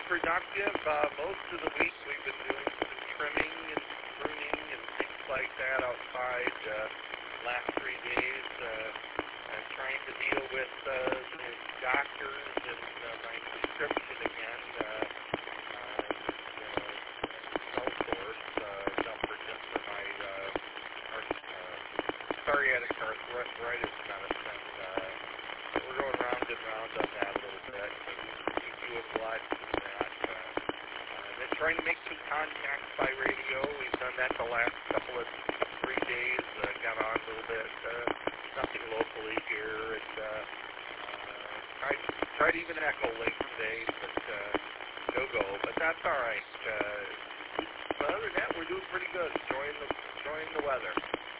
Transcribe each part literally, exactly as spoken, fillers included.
productive. Uh, most of the week we've been doing some trimming and pruning and things like that outside. Uh, last three days, uh, uh, trying to deal with uh, the doctors and uh, my prescription again. Uh, uh, uh, cell source, uh, Dumperton for my uh, our, uh, psoriatic arthritis medicine. Uh, we're going round and round on that a little bit. So we, we do a lot of that. Uh, uh, then trying to make some contacts by radio. We've done that the last couple of three days. Uh, got on a little bit. Uh, nothing locally here. And uh, uh, tried, tried even Echo Link today, but uh, no go. But that's all right. Uh, but other than that, we're doing pretty good. Enjoying the enjoying the weather.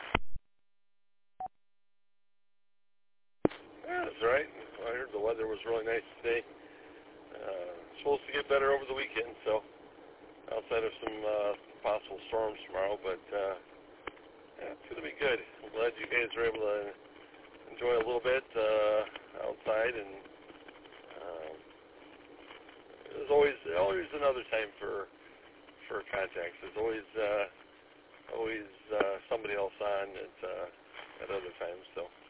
Yeah, that's right. I heard the weather was really nice today. Uh, supposed to get better over the weekend, so outside of some uh, possible storms tomorrow, but uh, yeah, it's going to be good. I'm glad you guys were able to enjoy a little bit uh, outside, and uh, there's always always another time for for contacts. There's always uh, always uh, somebody else on at uh, at other times, so.